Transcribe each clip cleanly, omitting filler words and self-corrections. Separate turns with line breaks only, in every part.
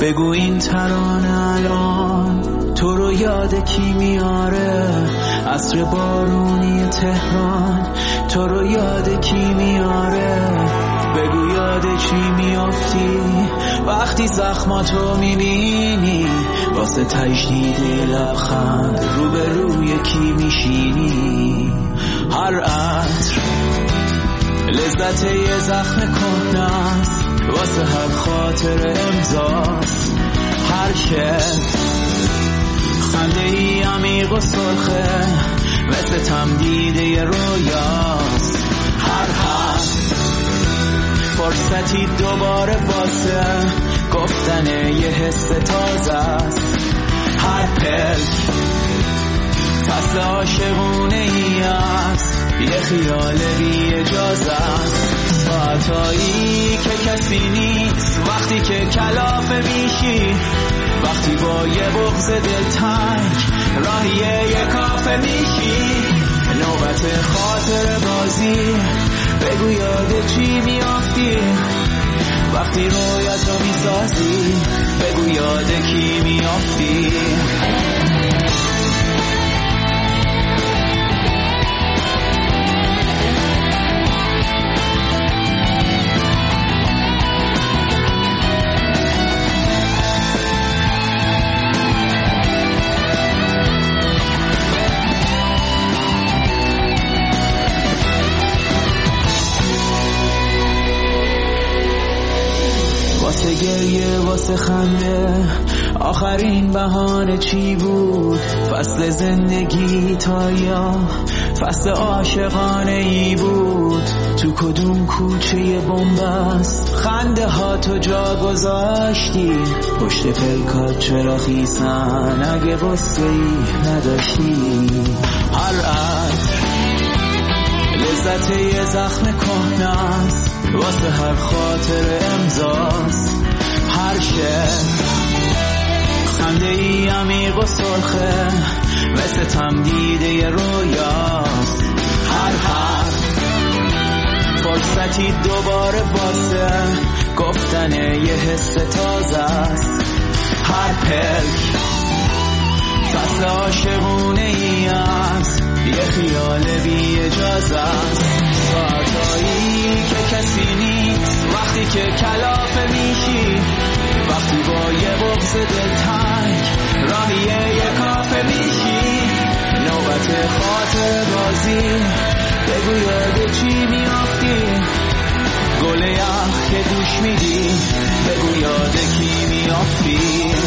بگو این ترانه الان تو رو یاد کی میاره؟ عصر بارونی تهران تو رو یاد کی میاره؟ بگو یاد چی میافتی وقتی زخماتو میبینی؟ واسه تجدید لبخند رو به روی کی میشینی؟ هر عطر لذت یه زخم کهنه است، واسه هر خاطر امضاست. هر شب خنده ای عمیق و سرخه مثل تمدید یه رویاست. هر حرف فرصتی دوباره واسه گفتن یه حس تازه است. هر پلک فصل عاشقونه ای است، یه خیال بی اجازه است. ساعتایی که کسی نیست وقتی که کلافه میشی، وقتی با یه بغض دلتنگ راهی یه کافه میشی. نوبت خاطر بازی بگو یاد چی میافتی وقتی رویتو میسازی؟ بگو یاد کی میافتی؟ واسه گریه واسه خنده آخرین بهانه چی بود؟ فصل زندگی تا یا فصل عاشقانه ای بود؟ تو کدوم کوچه بنبست خنده ها تو جا گذاشتی؟ پشت پلکات چرا خیسن اگه غصه ای نداشتی؟ هر عطر لذت یه زخم کهنه است، واسه هر خاطر امضاست. هر شب خنده ای عمیق و سرخه مثل تمدید یه رویاست. هر حرف فرصتی دوباره واسه گفتن یه حس تازه است. هر پلک فصل عاشقونه ای است، یه خیال بی اجازه است. ساعتایی که کسی نیست وقتی که کلافه میشی، وقتی با یه بغض دلتنگ راهی یه کافه میشی. نوبت خاطر بازی بگو یاد چی میافتی؟ گل یخ که دوش میدی بگو یاد کی میافتی؟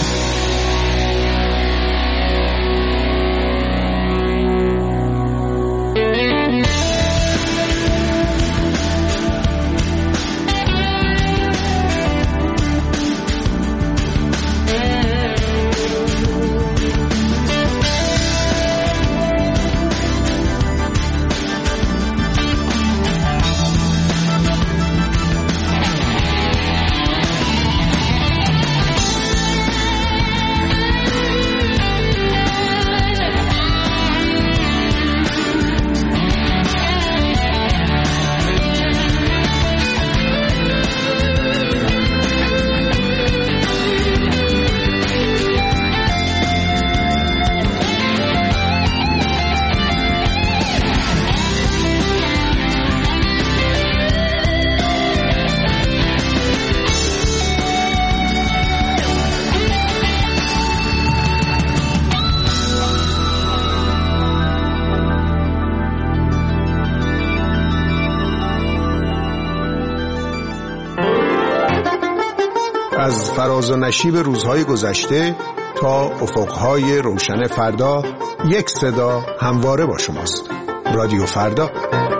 از فراز و نشیب روزهای گذشته تا افقهای روشن فردا، یک صدا همواره با شماست. رادیو فردا.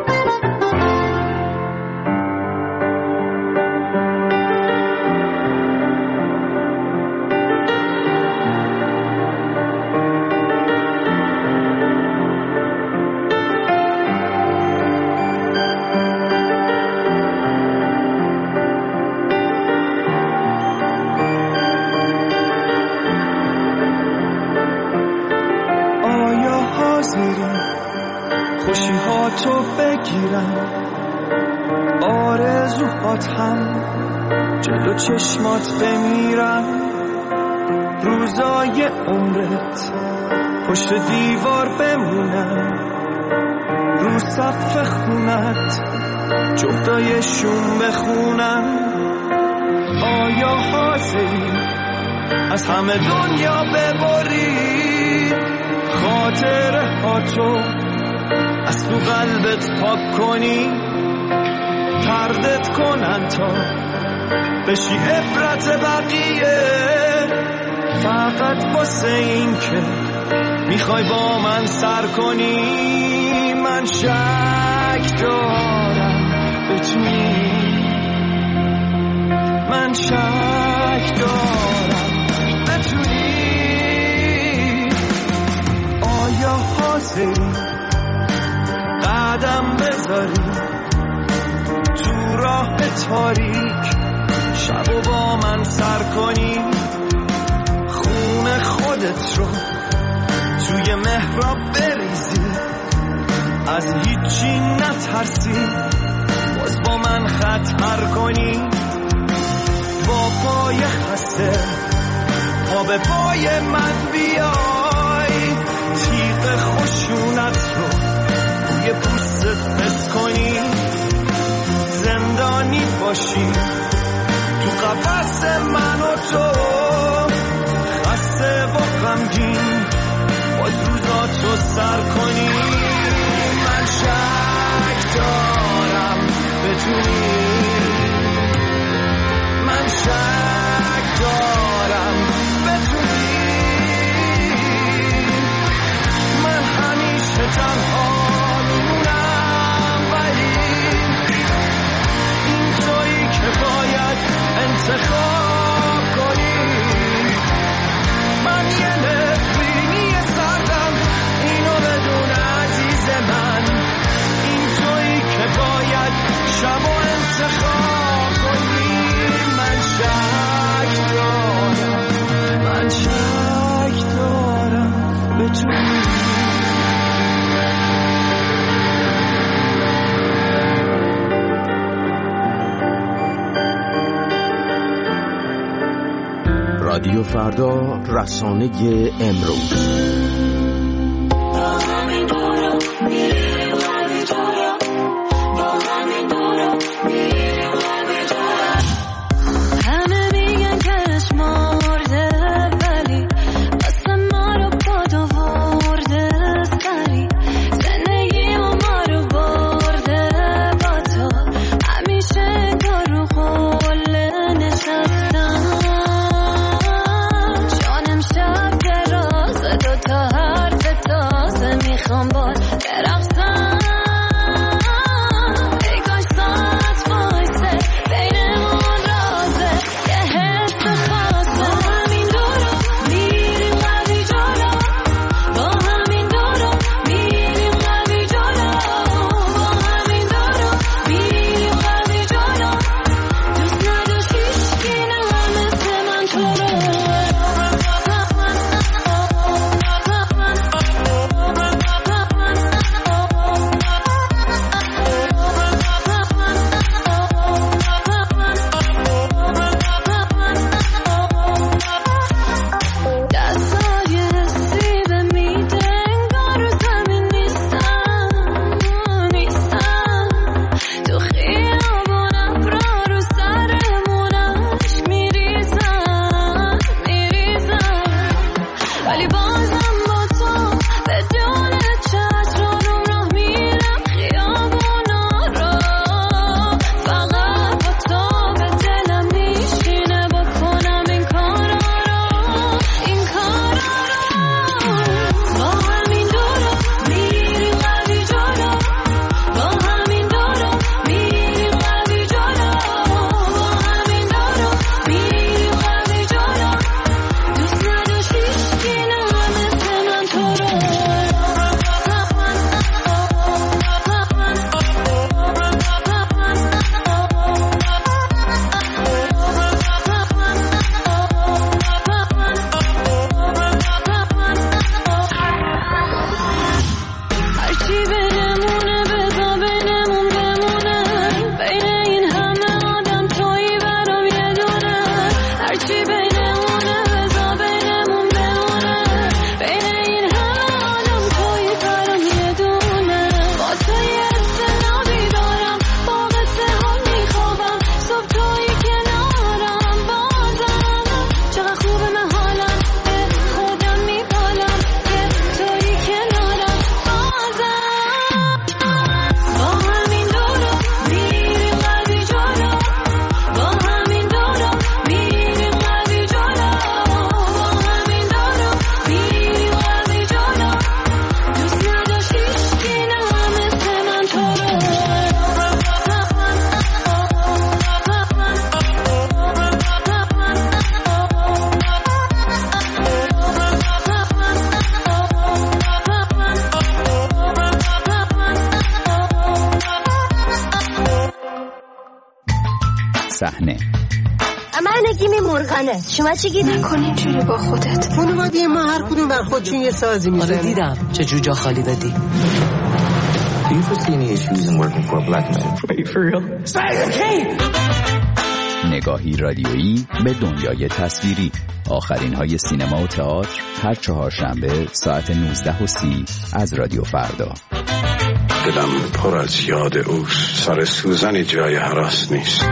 خوشی ها تو بگیرم، آرزوهات هم جلو چشمات بمیرم. روزای عمرت پشت دیوار بمونن، رو صف خونت جفتایشون بخونن. آیا حاضری از همه دنیا ببری، خاطره ها تو از تو قلبت پاک کنی، تردت کنن تا بشی عبرت بقیه، فقط واسه این که میخوای با من سر کنی. من شک دارم بتونی، من شک دارم بتونی. آیا حاضری قدم بذاری تو راه تاریک، شب و با من سر کنی، خون خودت رو توی محراب بریزی، از هیچی نترسی، باز با من خطر کنی. با پای خسته پا به پای من بیای، تیغ خشونت رو روی پوستت حس کنی، زندانی باشی تو قفس من و تو، خسته و غمگین باز روزاتو سر کنی. من شک دارم بتونی، من شک دارم بتونی. من همیشه تنها میمونم، ولی این تویی که باید انتخاب کنی. من یه نفرینی سردم، اینو بدون عزیز من، این تویی که باید شب و انتخاب کنی. من شک دارم، من شک دارم بتونی.
رادیو فردا، رسانه امروز.
میخوام باز برقص مرغانه.
من نگیم مرغانه. شما چی گیری؟
نکن اینجوری با خودت.
خانواده ما هر کدوم بر خودشون یه سازی میزنن.
آره دیدم چه جوجا خالی دادی.
Do you foresee any issues in working for a black man?
Are you for real?
نگاهی رادیویی به دنیای تصویری. آخرین های سینما و تئاتر هر چهارشنبه ساعت 19:30 از رادیو فردا.
دلم پر از یاد اوست. سر سوزن جای هراس نیست.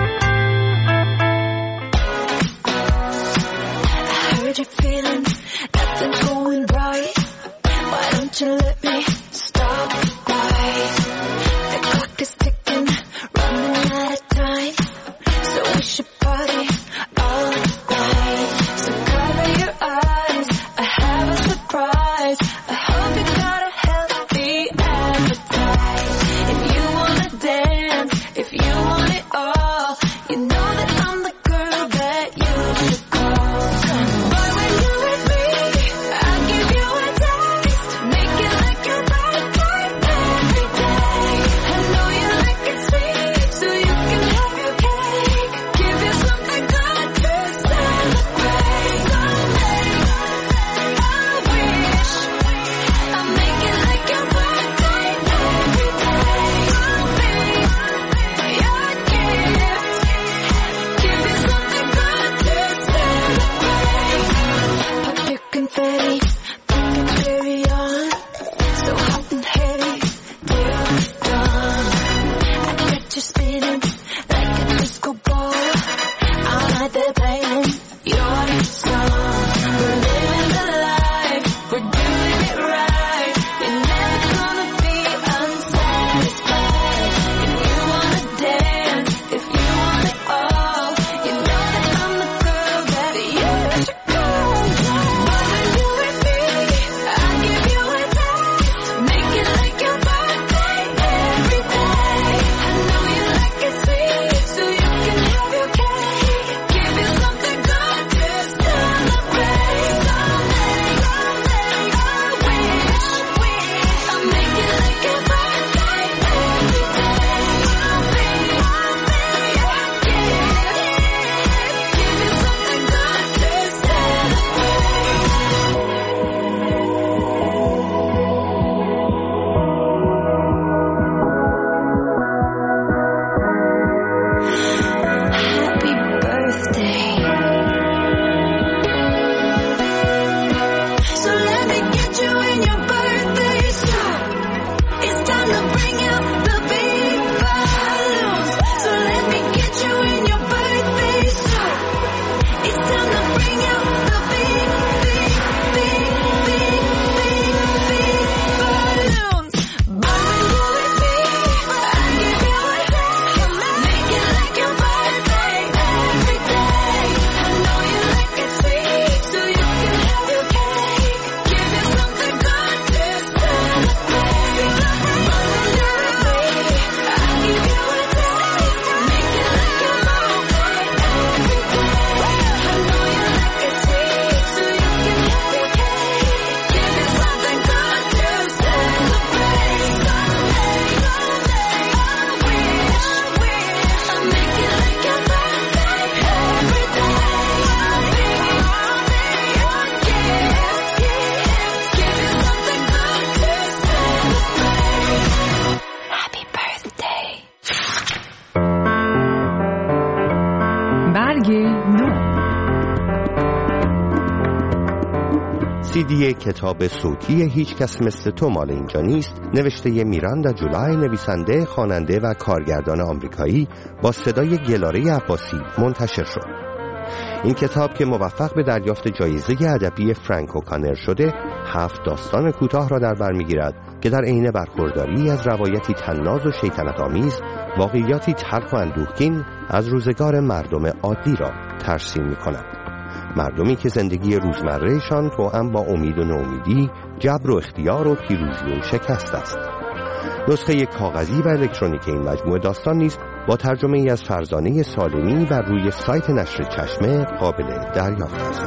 CD کتاب صوتی هیچ کس مثل تو مال اینجا نیست، نوشته میراندا جولای، نویسنده، خواننده و کارگردان آمریکایی، با صدای گلاره عباسی منتشر شد. این کتاب که موفق به دریافت جایزه ادبی فرانک اوکانر شده، 7 داستان کوتاه را در بر می‌گیرد که در عین برخورداری از روایتی طناز و شیطنت‌آمیز، واقعیاتی تلخ و اندوهگین از روزگار مردم عادی را ترسیم می‌کند. مردمی که زندگی روزمرهشان توأم با امید و ناامیدی، جبر و اختیار و پیروزی و شکست است. نسخه کاغذی و الکترونیک این مجموعه داستان نیز با ترجمه ای از فرزانه سالمی بر روی سایت نشر چشمه قابل دریافت است.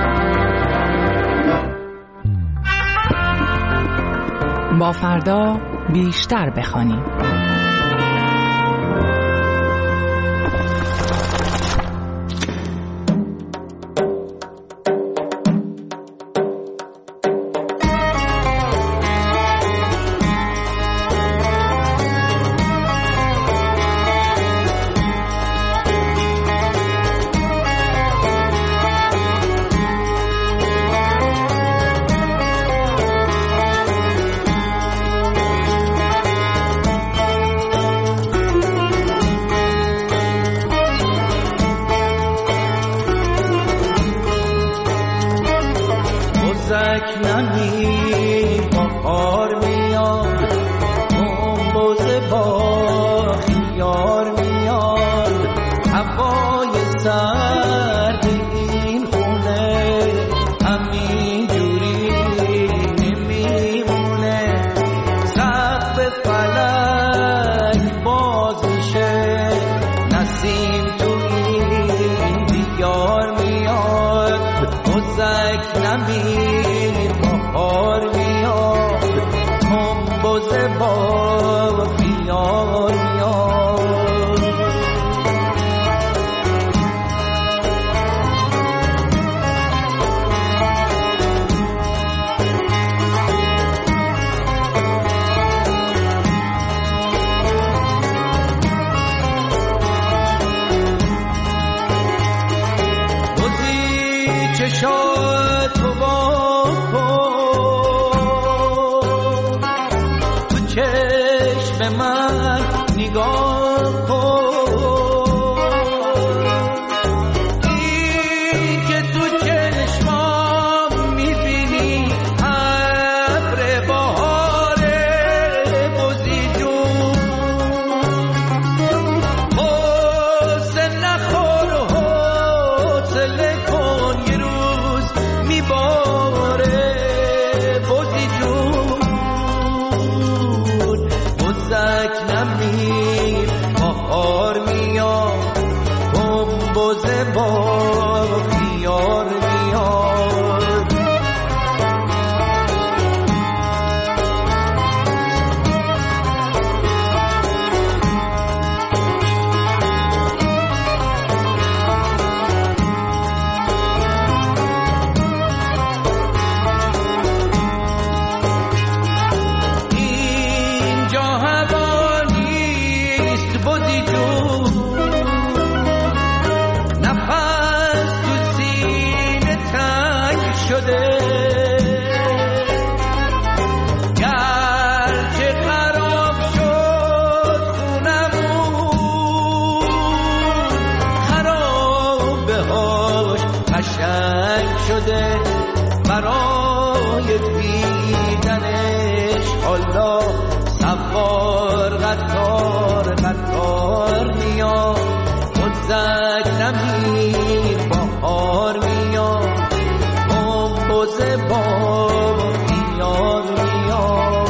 با فردا بیشتر بخوانیم.
بزک نمی بهار میاد گنبوز با خیار میاد هوای سرد این خونه همین جوری نمیمونه سقف فلک باز میشه نسیم تو این دیار میاد بزک نمی بهار میاد گنبوز با خیار میاد چشات تو با تو چشم من نگاه کن این که تو چشمام میبینی ابر بهاره بزی جون حسن نخور و حوصله کن یه روز میباره بزی جون بزک نمیر بهار میاد گنبوز با خیار میاد اینجا هوا نیست بزی جون نفس تو سینه تنگ شده گرچه خراب شد خونمون خرابه هاش قشنگ شده برای دیدنش حالا سوار قطار میاد بزک نمیر بهار میاد گنبوز با خیار میاد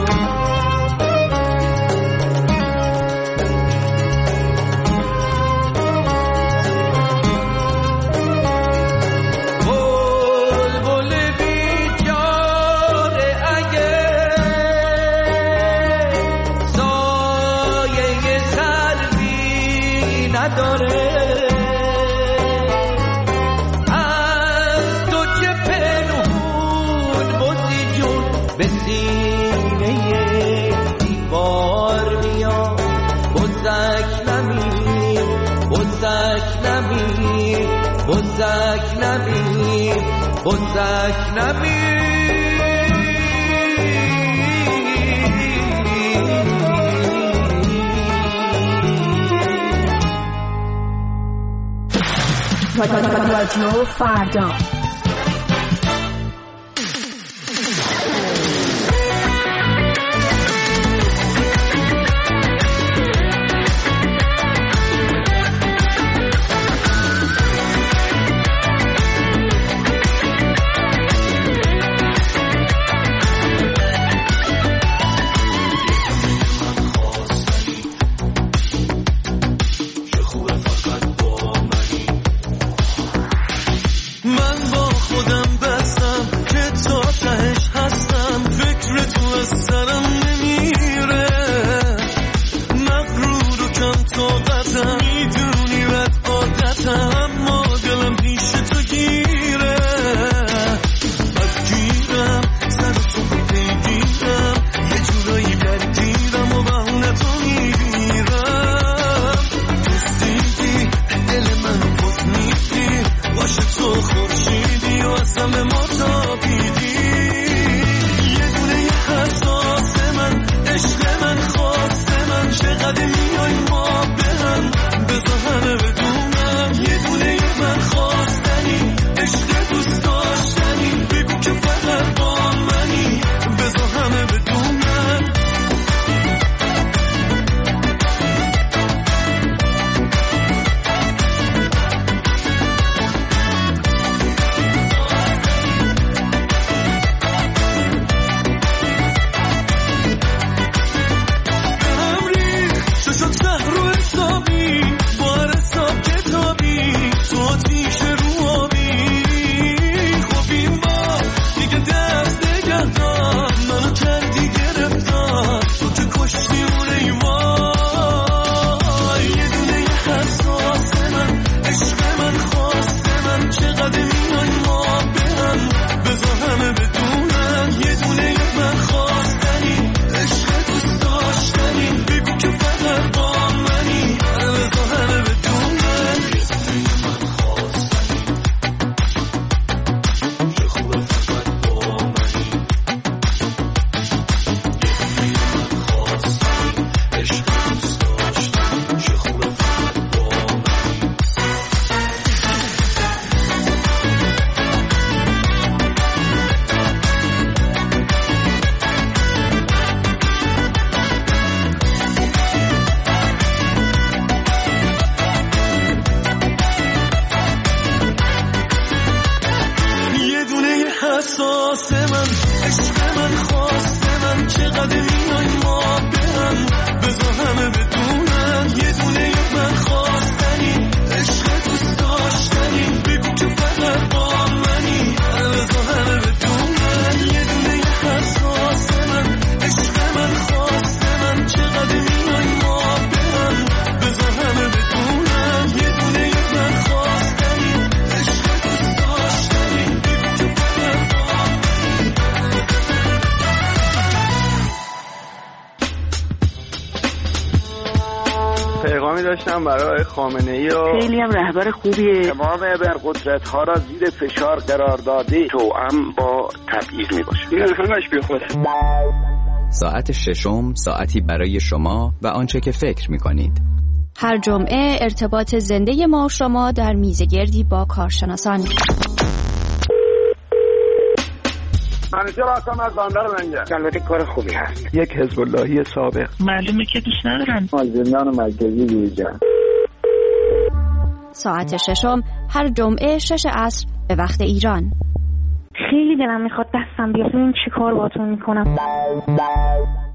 بلبل بیچاره اگه سایه سروی نداره از تو چه پنهون بزی جون به سینه دیوار میاد بزک نمیر بزک نمیر بزک نمیر بزک نمیر
رادیو فردا
من
حساس من، عشق من، خواست من، چقدر میای ما به هم، بذار همه بدونن یه دونه من خواستنی، عشق دوست داشتنی، بگو که فقط با منی، بذار همه بدونن یه دونه حساس من، عشق من، خواست من، چقدر میای ما به هم، بذار همه بدونن یه دونه من خواستنی، عشق دوست داشتنی، بگو که فقط با
پیغامی داشتم برای خامنه‌ای و
خیلی هم رهبر خوبیه.
تمام ابرقدرت‌ها را زیر فشار قرار داده، توأم با تبعیض میباشه. این همش بیخوده.
ساعت ششم، ساعتی برای شما و آنچه که فکر می‌کنید.
هر جمعه ارتباط زنده ما و شما در میزگردی با کارشناسان.
منیجر هستم از بندر منجر. البته کار خوبی هست. یک حزب اللهی سابق.
معلومه که دوست ندارن.
زندان مرکزی بیرجان.
ساعت ششم هر جمعه 6 عصر به وقت ایران.
خیلی دلم میخواد دستم بیاد، این چی کار باهاتون میکنم.